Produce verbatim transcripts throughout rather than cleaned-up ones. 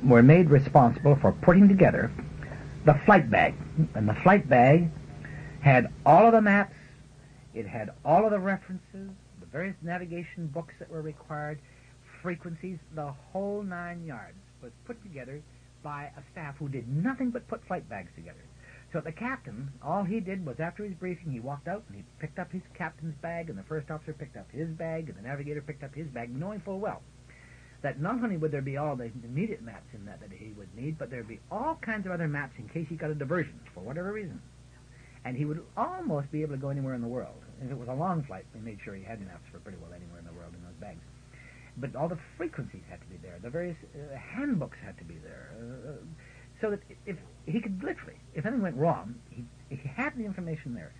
were made responsible for putting together the flight bag. And the flight bag had all of the maps, it had all of the references, the various navigation books that were required, frequencies, the whole nine yards was put together by a staff who did nothing but put flight bags together. So the captain, all he did was after his briefing, he walked out and he picked up his captain's bag, and the first officer picked up his bag, and the navigator picked up his bag, knowing full well that not only would there be all the immediate maps in that that he would need, but there would be all kinds of other maps in case he got a diversion for whatever reason. And he would almost be able to go anywhere in the world. If it was a long flight, we made sure he had maps for pretty well anywhere in the world in those bags. But all the frequencies had to be there. The various uh, handbooks had to be there. Uh, so that if he could literally, if anything went wrong, he, he had the information there.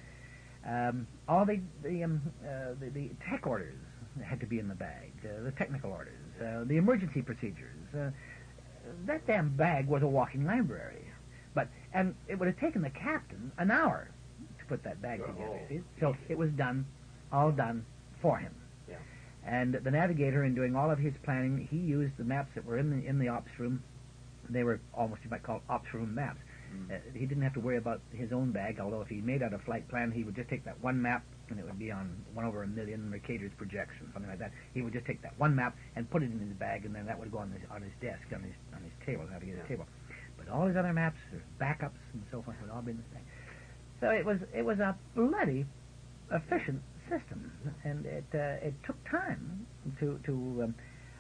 Um, all the the, um, uh, the the tech orders had to be in the bag, uh, the technical orders, uh, the emergency procedures. Uh, that damn bag was a walking library. But and it would have taken the captain an hour to put that bag together. See? So it was done, all done for him. Yeah. And the navigator, in doing all of his planning, he used the maps that were in the in the ops room. They were almost, you might call, ops room maps. Mm. Uh, he didn't have to worry about his own bag, although if he made out a flight plan, he would just take that one map, and it would be on one over a million Mercator's projection, something like that. He would just take that one map and put it in his bag, and then that would go on his, on his desk, on his on his table, navigator's yeah. table. But all his other maps, their backups and so forth, would all be in this thing. So it was it was a bloody efficient system, and it uh, it took time to to um,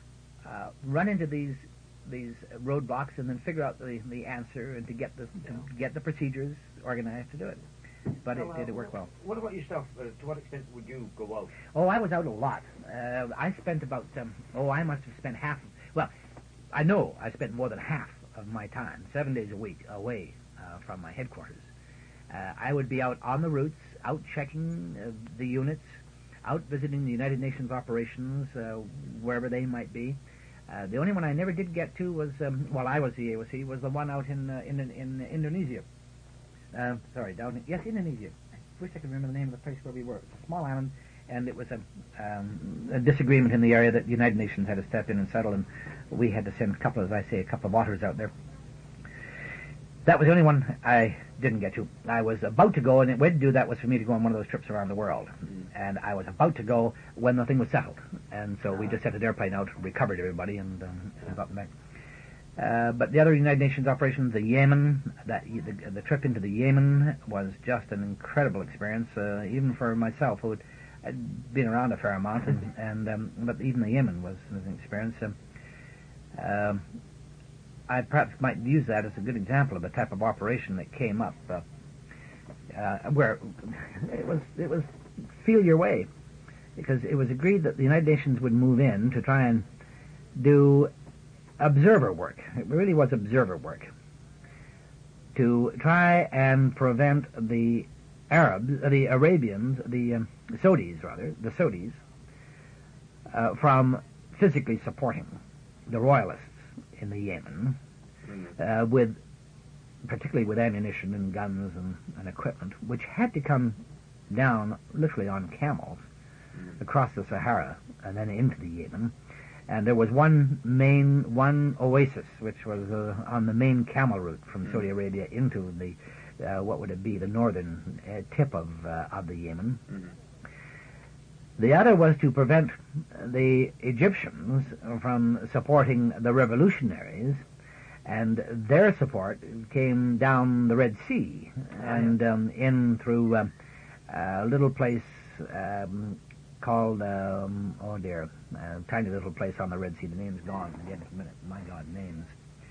uh, run into these these roadblocks and then figure out the, the answer and to get the to get the procedures organized to do it. But well, it did it work well. What about yourself? Uh, to what extent would you go out? Oh, I was out a lot. Uh, I spent about um, oh, I must have spent half. Well, I know I spent more than half of my time, seven days a week, away uh, from my headquarters. Uh, I would be out on the routes, out checking uh, the units, out visiting the United Nations operations, uh, wherever they might be. Uh, the only one I never did get to was, um, while I was the A O C, was the one out in uh, in, in Indonesia. Uh, sorry, down in, yes, Indonesia. I wish I could remember the name of the place where we were. It's a small island, and it was a, um, a disagreement in the area that the United Nations had to step in and settle, and we had to send a couple, as I say, a couple of otters out there. That was the only one I didn't get to. I was about to go, and the way to do that was for me to go on one of those trips around the world. And I was about to go when the thing was settled. And so we just sent an airplane out, recovered everybody, and, um, and got them back. Uh, but the other United Nations operations, the Yemen, that the, the trip into the Yemen was just an incredible experience, uh, even for myself, who had been around a fair amount, and, and um, but even the Yemen was, was an experience. Um, uh, I perhaps might use that as a good example of the type of operation that came up, uh, uh, where it was it was feel your way, because it was agreed that the United Nations would move in to try and do observer work. It really was observer work to try and prevent the Arabs, uh, the Arabians, the um, Saudis rather, the Saudis, uh, from physically supporting the royalists in the Yemen, uh, with particularly with ammunition and guns and, and equipment, which had to come down literally on camels across the Sahara and then into the Yemen. And there was one main, one oasis, which was uh, on the main camel route from Saudi Arabia into the, uh, what would it be, the northern uh, tip of uh, of the Yemen. Mm-hmm. The other was to prevent the Egyptians from supporting the revolutionaries, and their support came down the Red Sea and um, in through um, a little place um, called, um, oh dear, a tiny little place on the Red Sea. The name's gone. Again, in a minute. My God, names.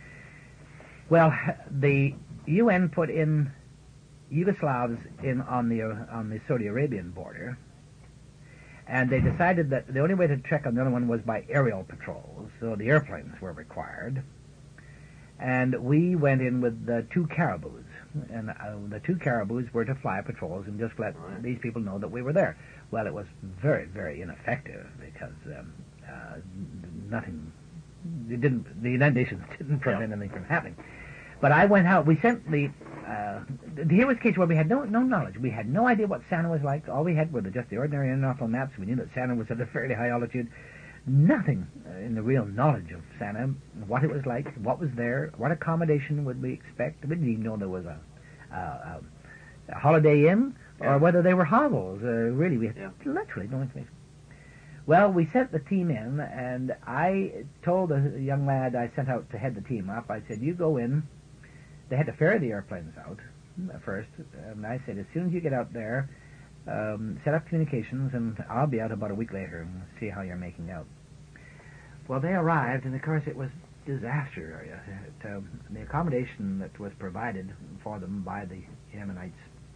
Well, the U N put in Yugoslavs in on the uh, on the Saudi Arabian border. And they decided that the only way to check on the other one was by aerial patrols, so the airplanes were required. And we went in with the two Caribous, and uh, the two Caribous were to fly patrols and just let right. these people know that we were there. Well, it was very, very ineffective because um, uh, nothing, it didn't, the United Nations didn't prevent yeah. anything from happening. But I went out, we sent the, uh, here was a case where we had no no knowledge. We had no idea what Santa was like. All we had were the, just the ordinary international maps. We knew that Santa was at a fairly high altitude. Nothing uh, in the real knowledge of Santa, what it was like, what was there, what accommodation would we expect. We didn't even know there was a, a, a, a Holiday Inn, Yeah. or whether they were hovels. Uh, really, we had Yeah. literally no information. Well, we sent the team in, and I told a young lad I sent out to head the team up, I said, you go in. They had to ferry the airplanes out uh, first, and I said, as soon as you get out there, um, set up communications, and I'll be out about a week later and see how you're making out. Well, they arrived, and of course it was disaster area. It, uh, the accommodation that was provided for them by the Yemenites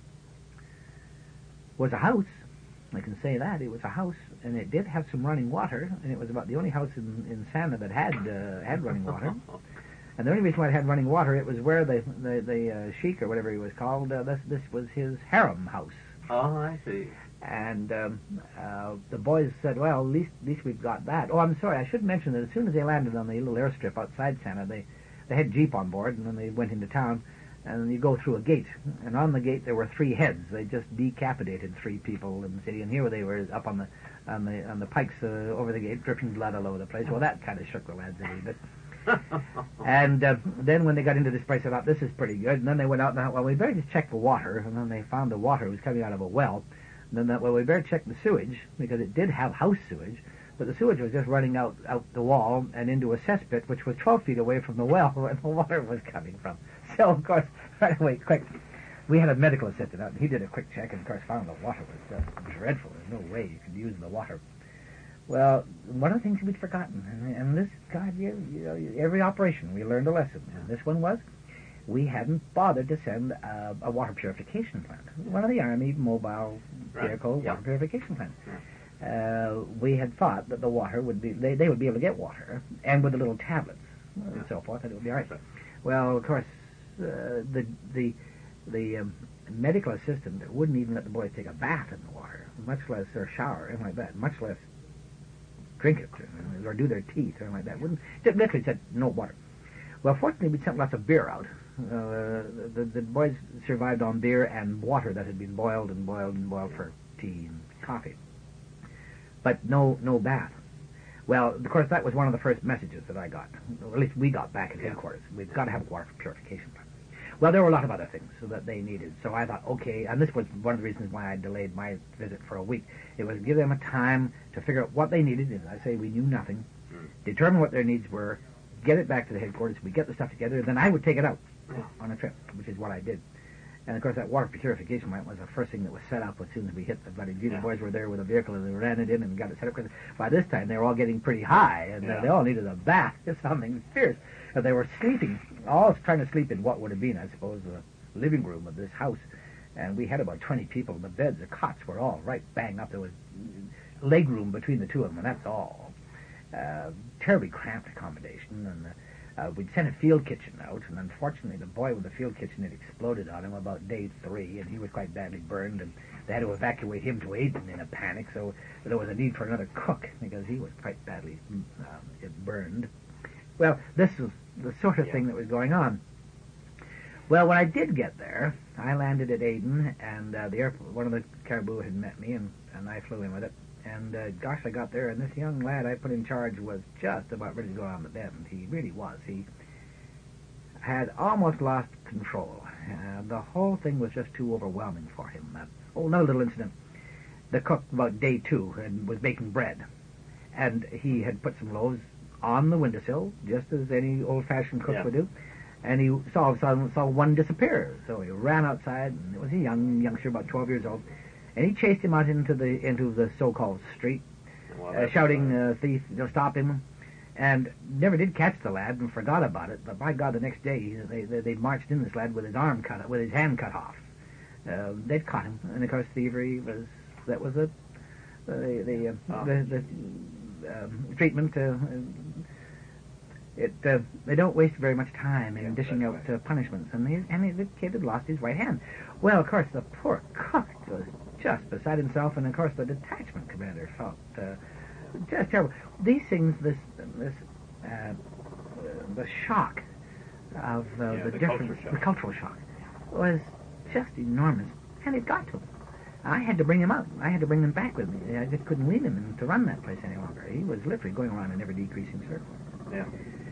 was a house. I can say that. It was a house, and it did have some running water, and it was about the only house in, in Santa that had uh, had running water. And the only reason why it had running water, it was where the the, the uh, sheik, or whatever he was called, uh, this, this was his harem house. Oh, I see. And um, uh, the boys said, well, at least, at least we've got that. Oh, I'm sorry, I should mention that as soon as they landed on the little airstrip outside Santa, they, they had Jeep on board, and then they went into town, and you go through a gate. And on the gate there were three heads. They just decapitated three people in the city, and here they were up on the on the on the pikes uh, over the gate, dripping blood all over the place. Well, that kind of shook the lads a little bit. And uh, then when they got into this place, I thought, this is pretty good. And then they went out and thought, well, we better just check the water. And then they found the water was coming out of a well. And then that, well, we better check the sewage, because it did have house sewage, but the sewage was just running out, out the wall and into a cesspit, which was twelve feet away from the well where the water was coming from. So, of course, right away, quick, we had a medical assistant out, and he did a quick check, and of course found the water was just dreadful. There's no way you could use the water. Well, one of the things we'd forgotten, and, and this, God, you, you know, every operation we learned a lesson, and this one was, we hadn't bothered to send uh, a water purification plant. One of the Army mobile Right. vehicle Yeah. water purification plants. Yeah. Uh, we had thought that the water would be, they, they would be able to get water, and with the little tablets and Yeah. so forth, that it would be all right. Right. Well, of course, uh, the the the um, medical assistant wouldn't even let the boys take a bath in the water, much less or shower, anything like that, much less drink it or, or do their teeth or anything like that. Wouldn't just literally said no water. Well, fortunately, we sent lots of beer out. Uh, the, the boys survived on beer and water that had been boiled and boiled and boiled for tea and coffee, but no no bath. Well, of course, that was one of the first messages that I got, or at least we got back at Yeah. headquarters. We've got to have a water purification plant. Well, there were a lot of other things so that they needed. So I thought, okay, and this was one of the reasons why I delayed my visit for a week. It was give them a time to figure out what they needed. As I say, we knew nothing. Mm. Determine what their needs were, get it back to the headquarters, we get the stuff together, then I would take it out Yeah. on a trip, which is what I did. And of course, that water purification plant was the first thing that was set up as soon as we hit the bloody view. The Yeah. boys were there with a vehicle and they ran it in and got it set up. Because by this time, they were all getting pretty high and uh, Yeah. they all needed a bath, just something fierce. And they were sleeping, all trying to sleep in what would have been, I suppose, the living room of this house. And we had about twenty people. The beds, the cots were all right bang up. There was leg room between the two of them, and that's all. Uh, terribly cramped accommodation, and uh, uh, we'd sent a field kitchen out, and unfortunately the boy with the field kitchen had exploded on him about day three, and he was quite badly burned, and they had to evacuate him to Aden in a panic, so there was a need for another cook, because he was quite badly um, burned. Well, this was the sort of Yeah. thing that was going on. Well, when I did get there, I landed at Aden, and uh, the airport, one of the caribou had met me, and, and I flew in with it. And uh, gosh, I got there, and this young lad I put in charge was just about ready to go on the bend. He really was. He had almost lost control. Uh, the whole thing was just too overwhelming for him. Uh, oh, another little incident. The cook, about day two, and was baking bread, and he had put some loaves on the windowsill, just as any old-fashioned cook Yeah. would do. And he saw, saw saw one disappear, so he ran outside, and it was a young youngster, about twelve years old, and he chased him out into the into the so-called street, Well, uh, that's, shouting, uh, uh, "Thief! They'll stop him!" And never did catch the lad, and forgot about it. But by God, the next day they they, they marched in this lad with his arm cut, with his hand cut off. Uh, they'd caught him, and of course thievery was that was the the the, uh, Oh. the, the um, treatment. Uh, It uh, they don't waste very much time in Yeah, dishing that's out right. uh, punishments, and the and the, the kid had lost his right hand. Well, of course, the poor cook was just beside himself, and of course, the detachment commander felt uh, just terrible. These things, this this uh, uh, the shock of uh, Yeah, the, the difference, culture shock. the cultural shock, was just enormous, and it got to him. I had to bring him out. I had to bring him back with me. I just couldn't leave him to run that place any longer. He was literally going around in ever decreasing circle. Yeah.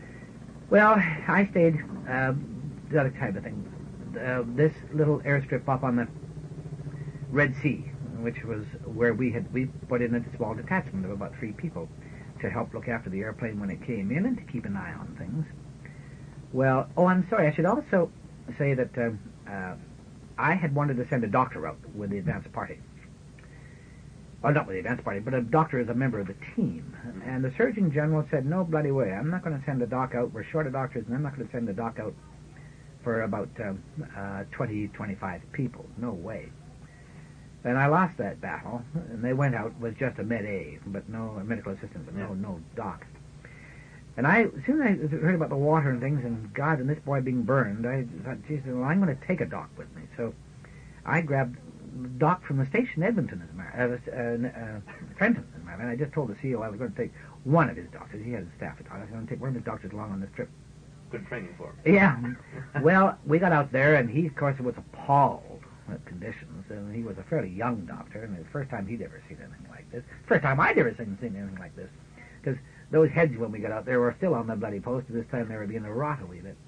Well, I stayed uh, the other type of thing. Uh, this little airstrip up on the Red Sea, which was where we had we put in a small detachment of about three people to help look after the airplane when it came in and to keep an eye on things. Well, oh, I'm sorry. I should also say that uh, uh, I had wanted to send a doctor out with the advance party. Well, not with the advance party, but a doctor is a member of the team. And the Surgeon General said, no bloody way. I'm not going to send a doc out. We're short of doctors, and I'm not going to send a doc out for about um, uh, twenty, twenty-five people. No way. And I lost that battle, and they went out with just a med-A, but no a medical assistant, but no no doc. And I, as soon as I heard about the water and things, and God, and this boy being burned, I thought, geez, well, I'm going to take a doc with me. So I grabbed doc from the station, Edmonton, as a matter, uh, uh, uh, Trenton, as a matter. And I just told the C E O I was going to take one of his doctors. He had a staff of doctors. I was going to take one of his doctors along on this trip. Good training for him. Yeah. Well, we got out there, and he, of course, was appalled at conditions. And he was a fairly young doctor, and it was the first time he'd ever seen anything like this. First time I'd ever seen, seen anything like this. Because those heads, when we got out there, were still on the bloody post. At this time, they were beginning to rot a wee bit.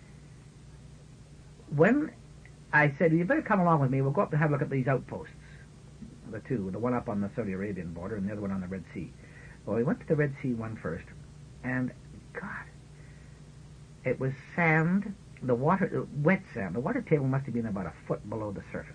When I said, you better come along with me, we'll go up and have a look at these outposts. The two, the one up on the Saudi Arabian border and the other one on the Red Sea. Well, we went to the Red Sea one first, and God, it was sand, the water, wet sand. The water table must have been about a foot below the surface.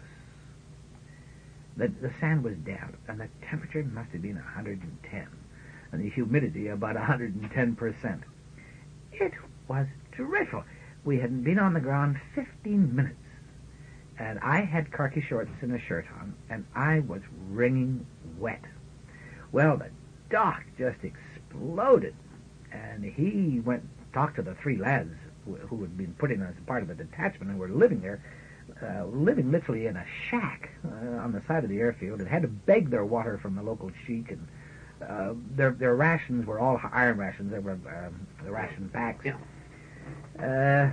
The, the sand was damp, and the temperature must have been one hundred ten, and the humidity about one hundred ten percent. It was dreadful. We hadn't been on the ground fifteen minutes, and I had khaki shorts and a shirt on, and I was wringing wet. Well, the doc just exploded, and he went talked to the three lads who, who had been put in as part of the detachment and were living there, uh, living literally in a shack uh, on the side of the airfield, and had to beg their water from the local sheik, and uh, their their rations were all iron rations. They were um, the ration packs. Yeah. Uh,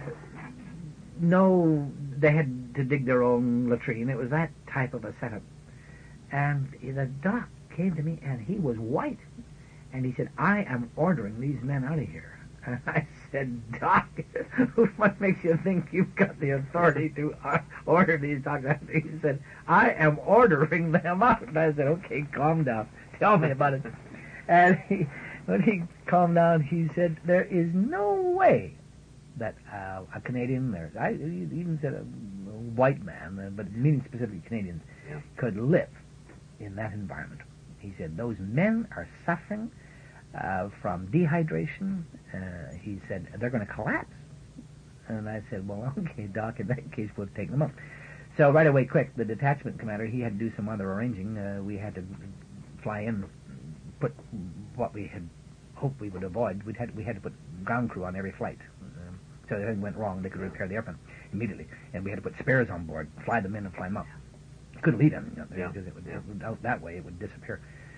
no, they had to dig their own latrine. It was that type of a setup. And the doc came to me, and he was white. And he said, I am ordering these men out of here. And I said, Doc, what makes you think you've got the authority to uh, order these docs out? He said, I am ordering them out. And I said, okay, calm down. Tell me about it. And he, when he calmed down, he said, there is no way that uh, a Canadian, there, I he even said a, a white man, uh, but meaning specifically Canadians, yeah. could live in that environment. He said, those men are suffering uh, from dehydration. Uh, he said, they're going to collapse. And I said, well, okay, Doc, in that case, we'll take them up. So right away, quick, the detachment commander, he had to do some other arranging. Uh, we had to fly in, put what we had hoped we would avoid. We'd had, we had to put ground crew on every flight. Um, so if anything went wrong, they could repair the airplane immediately. And we had to put spares on board, fly them in and fly them up. Couldn't leave anything up there, yeah. because it would, it would, out that way it would disappear.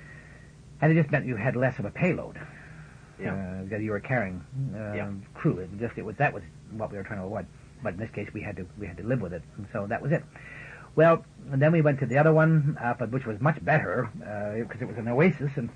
And it just meant you had less of a payload. Yeah. Uh, because you were carrying uh, yeah. crew. It just it was that was what we were trying to avoid. But in this case, we had to we had to live with it, and so that was it. Well, and then we went to the other one, uh, but which was much better because uh, it was an oasis, and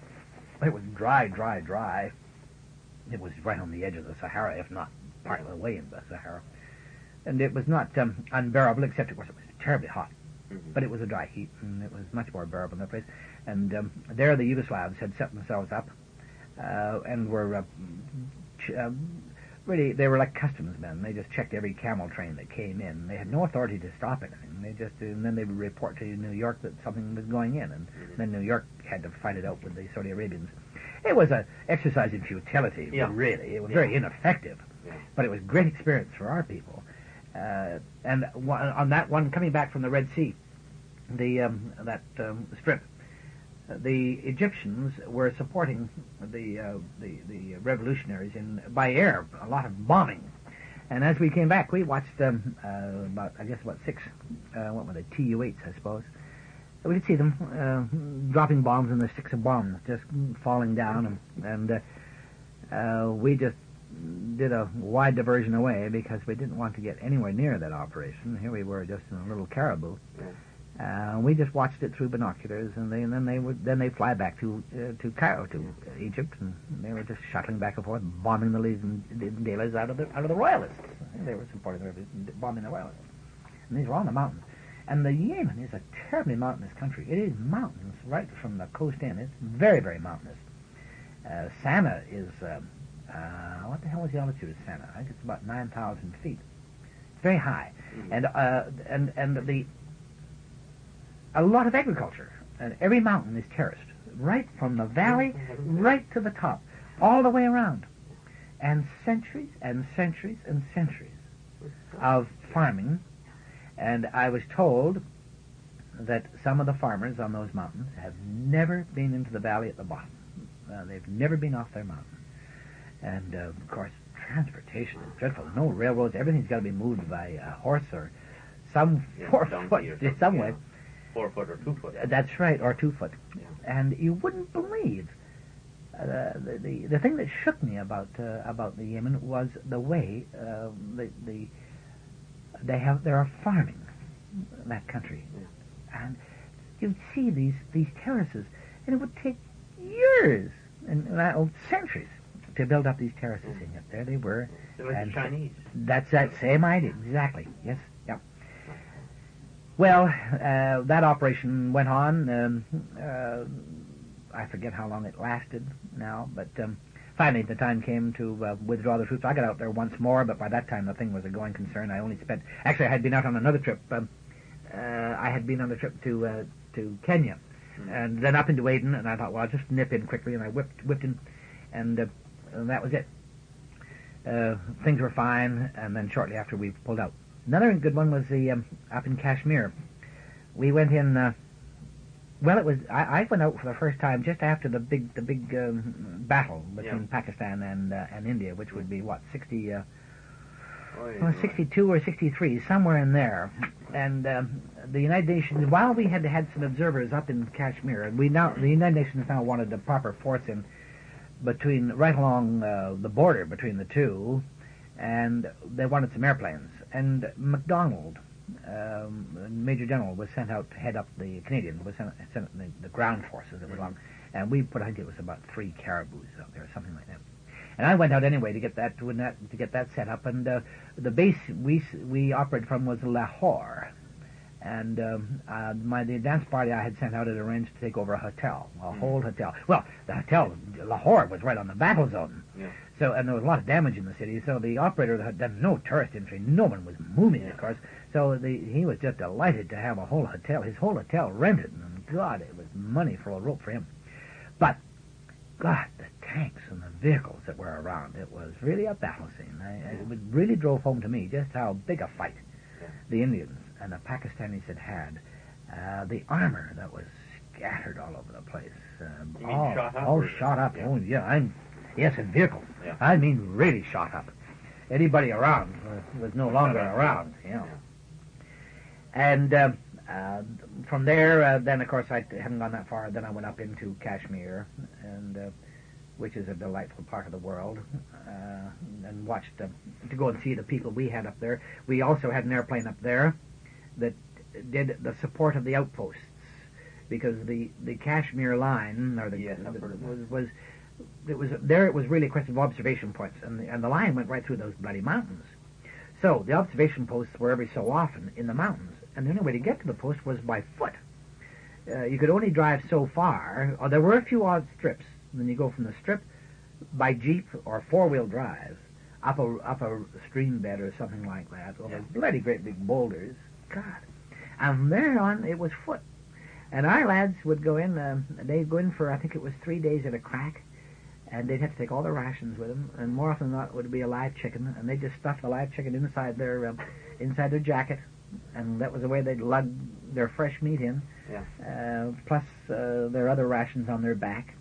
it was dry, dry, dry. It was right on the edge of the Sahara, if not part of the way in the Sahara, and it was not um, unbearable, except of course it was terribly hot. Mm-hmm. But it was a dry heat, and it was much more bearable in that place. And um, there the Yugoslavs had set themselves up, uh, and were uh, ch- uh, really, they were like customs men. They just checked every camel train that came in. They had no authority to stop anything. They just, and then they would report to New York that something was going in, and mm-hmm. then New York had to fight it out with the Saudi Arabians. It was an exercise in futility, yeah. really. It was yeah. very ineffective, yeah. but it was great experience for our people. Uh, and one, on that one, coming back from the Red Sea, the um, that um, strip, the Egyptians were supporting the, uh, the the revolutionaries in by air, a lot of bombing. And as we came back, we watched um, uh, about I guess about six, uh, what were they, T U eights, I suppose. We could see them uh, dropping bombs, and the sticks of bombs just falling down, and, and uh, uh, we just did a wide diversion away because we didn't want to get anywhere near that operation. Here we were just in a little caribou. Yeah. Uh, we just watched it through binoculars, and, they, and then they would then they fly back to uh, to Cairo, to Egypt, and they were just shuttling back and forth, bombing the Leeds out of the out of the royalists. They were supporting the bombing the royalists, and these were on the mountains. And the Yemen is a terribly mountainous country. It is mountains right from the coast in. It's very very mountainous. Uh, Sana'a is uh, uh, what the hell is the altitude of Sana'a? I think it's about nine thousand feet. It's very high, mm-hmm. and uh, and and the a lot of agriculture, and every mountain is terraced, right from the valley, right to the top, all the way around. And centuries and centuries and centuries of farming. And I was told that some of the farmers on those mountains have never been into the valley at the bottom. Uh, they've never been off their mountain. And, uh, of course, transportation is dreadful. No railroads. Everything's got to be moved by a horse or some yeah, four foot, some way. Yeah. Four foot or two foot. That's right, or two foot. Yeah. And you wouldn't believe uh, the, the the thing that shook me about uh, about the Yemen was the way uh, the the they have they are farming that country, yeah. And you'd see these these terraces, and it would take years and uh, centuries to build up these terraces. Mm. And yet there they were. They're like and the Chinese. That's that same idea, exactly. Yes. Well, uh, that operation went on. Um, uh, I forget how long it lasted now, but um, finally the time came to uh, withdraw the troops. I got out there once more, but by that time the thing was a going concern. I only spent... Actually, I had been out on another trip. Um, uh, I had been on a trip to uh, to Kenya, mm-hmm. and then up into Aden, and I thought, well, I'll just nip in quickly, and I whipped, whipped in, and, uh, and that was it. Uh, things were fine, and then shortly after we pulled out. Another good one was the um, up in Kashmir. We went in. Uh, well, it was. I, I went out for the first time just after the big, the big um, battle between yeah. Pakistan and uh, and India, which would be what sixty, uh, oh, yeah, well, sixty-two or sixty-three, somewhere in there. And um, the United Nations, while we had had some observers up in Kashmir, and we now the United Nations now wanted a proper force in between right along uh, the border between the two, and they wanted some airplanes. And MacDonald, um, Major General, was sent out to head up the Canadian, was sent, sent the, the ground forces that were along, and we put, I think it was about three Caribous out there, something like that. And I went out anyway to get that to, that, to get that set up, and uh, the base we we operated from was Lahore, and um, uh, my the advance party I had sent out had arranged to take over a hotel, a mm. whole hotel. Well, the hotel Lahore was right on the battle zone. Yeah. So, and there was a lot of damage in the city, so the operator, there was no tourist entry, no one was moving, of course, so the, he was just delighted to have a whole hotel, his whole hotel rented, and God, it was money for a rope for him. But, God, the tanks and the vehicles that were around, it was really a battle scene. I, I, it really drove home to me just how big a fight the Indians and the Pakistanis had had. Uh, the armor that was scattered all over the place. Uh, all shot up? All shot up. Yeah. Oh, yeah, I'm... Yes, in vehicles. Yeah. I mean really shot up. Anybody around was, was no longer around, you know. Yeah. And uh, uh, from there, uh, then, of course, I hadn't gone that far. Then I went up into Kashmir, and uh, which is a delightful part of the world, uh, and watched uh, to go and see the people we had up there. We also had an airplane up there that did the support of the outposts, because the, the Kashmir line, or the, yes, the was... was It was there. It was really a question of observation points, and the, and the line went right through those bloody mountains. So the observation posts were every so often in the mountains, and the only way to get to the post was by foot. Uh, you could only drive so far. Or there were a few odd strips. And then you go from the strip by jeep or four-wheel drive up a up a stream bed or something like that. Well, yeah. Those bloody great big boulders. God, and from there on it was foot. And our lads would go in. Um, they'd go in for I think it was three days at a crack. And they'd have to take all their rations with them, and more often than not it would be a live chicken, and they'd just stuff the live chicken inside their um, inside their jacket, and that was the way they'd lug their fresh meat in, yeah. uh, plus uh, their other rations on their back.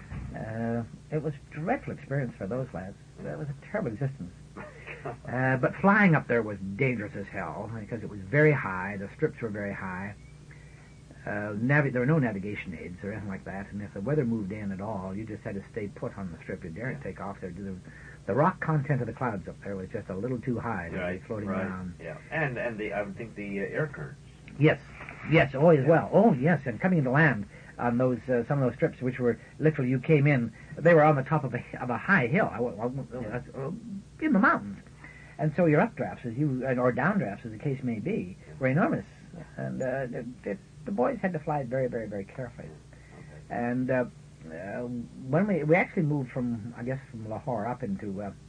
Uh, it was a dreadful experience for those lads. That was a terrible existence. Uh, but flying up there was dangerous as hell, because it was very high, the strips were very high. Uh, navi- there were no navigation aids or anything like that, and if the weather moved in at all, you just had to stay put on the strip. You daren't take off there. The, the rock content of the clouds up there was just a little too high to right, be floating right. around. Yeah, and and the I would think the uh, air currents. Yes, Yes, oh, as well. Oh, yes, and coming into land on those uh, some of those strips, which were literally you came in, they were on the top of a of a high hill, I, I, I, uh, in the mountains, and so your updrafts, as you or downdrafts, as the case may be, were enormous, and uh, it, it, the boys had to fly it very, very, very carefully. And uh, uh, when we we actually moved from, I guess, from Lahore up into uh,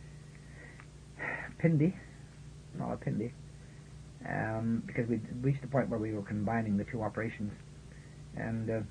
Pindi, Rawalpindi, um, because we reached the point where we were combining the two operations, and uh,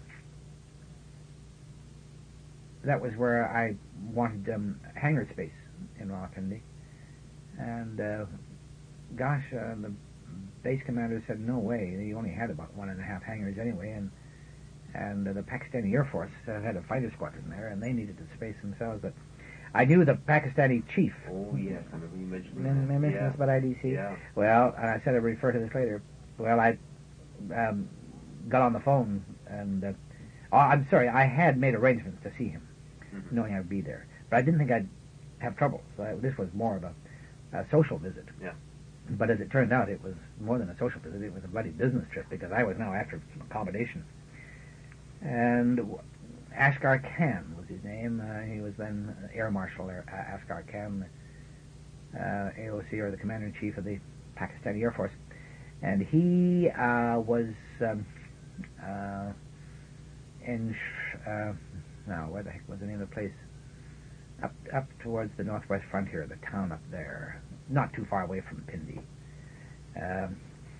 that was where I wanted um, hangar space in Rawalpindi, and uh, gosh, uh, the base commander said no way. He only had about one and a half hangars anyway, and and uh, the Pakistani Air Force uh, had a fighter squadron there, and they needed the space themselves. But I knew the Pakistani chief. Oh, yes, I remember you mentioned Remember that. mentioned Yeah. this about I D C? Yeah. Well, and I said I'd refer to this later. Well, I um, got on the phone, and uh, oh, I'm sorry, I had made arrangements to see him, Mm-hmm. knowing I'd be there. But I didn't think I'd have trouble, so I, this was more of a, a social visit. Yeah. But as it turned out, it was more than a social visit. It was a bloody business trip, because I was now after some accommodation. And w- Asghar Khan was his name. Uh, he was then Air Marshal Air, uh, Asghar Khan, uh, A O C, or the Commander-in-Chief of the Pakistani Air Force. And he uh, was um, uh, in, Sh- uh, now, where the heck was the name of the place? Up up towards the northwest frontier, the town up there, not too far away from Pindi. Um,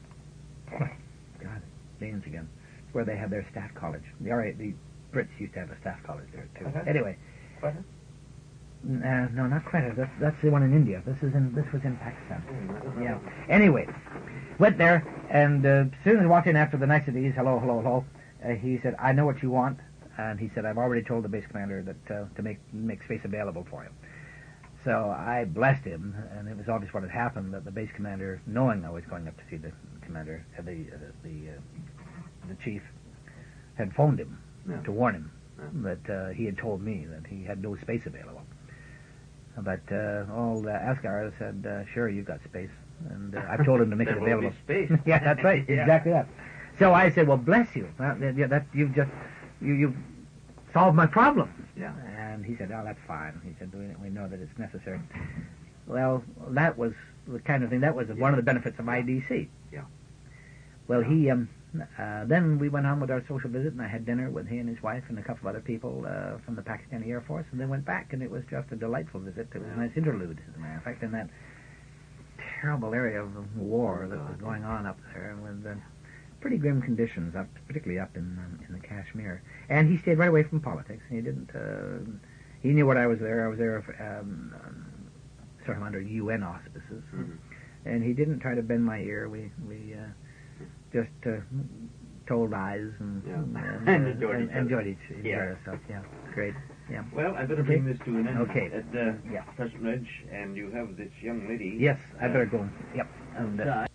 God, names again. Where they had their staff college. The R A, the Brits used to have a staff college there too. Uh-huh. Anyway, Quetta? uh, no, not Quetta. That's that's the one in India. This is in this was in Pakistan. Oh, I don't know. Yeah. Anyway, went there, and uh, as soon as I walked in after the niceties, hello, hello, hello, uh, he said, "I know what you want," and he said, "I've already told the base commander that uh, to make make space available for him." So I blessed him, and it was obvious what had happened, that the base commander, knowing I was going up to see the commander, uh, the uh, the uh, the chief, had phoned him Yeah. to warn him Yeah. that uh, he had told me that he had no space available. But uh, old uh, Asghar said, uh, "Sure, you've got space," and uh, I've told him to make There it will be available. space. Yeah, that's right, Yeah. exactly that. So I said, "Well, bless you. That, that, yeah, that you've just you you've solved my problem." Yeah. And he said, "Oh, that's fine." He said, "We, we know that it's necessary." Well, that was the kind of thing. That was one of the benefits of I D C. Yeah. Well, he um, uh, then we went on with our social visit, and I had dinner with he and his wife and a couple of other people uh, from the Pakistani Air Force, and then went back, and it was just a delightful visit. It was a nice interlude, as a matter of fact, in that terrible area of war that was going on up there, with uh, pretty grim conditions, up, particularly up in um, in the Kashmir. And he stayed right away from politics. He didn't. Uh, he knew what I was there. I was there for, um, um, sort of under U N auspices, Mm-hmm. and he didn't try to bend my ear. We we uh, just uh, told lies and, Yeah. and, And uh, enjoyed and each other. enjoyed each enjoyed Yeah. ourselves. Yeah, great. Yeah. Well, I better Okay. bring this to an end Okay. at uh, Yeah. Preston Ridge, and you have this young lady. Yes, I uh, better go. Yep. And, uh, outside.